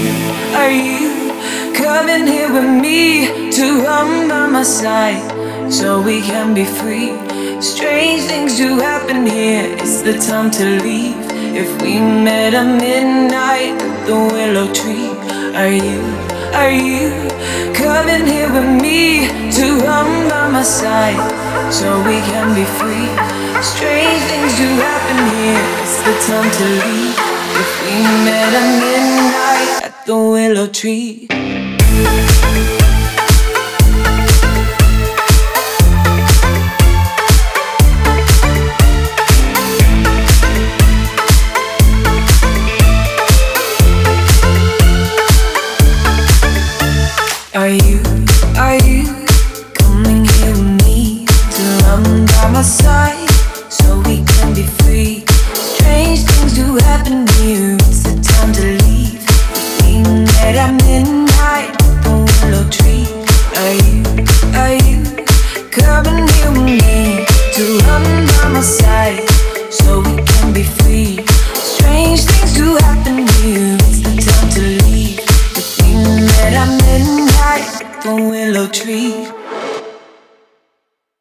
are you coming here with me to run by my side so we can be free? Strange things do happen here, it's the time to leave. If we met at midnight at the willow tree, are you coming here with me to run by my side so we can be free? Strange things do happen here, it's the time to leave. If we met at midnight at the willow tree. Are you coming here with me to run by my side so we can be free? Strange things do happen here, it's the time to leave. If we met at midnight at the willow tree, are you coming here with me to run by my side so we can be free? Strange things do happen here, it's the time to leave. If we met at midnight, the willow tree.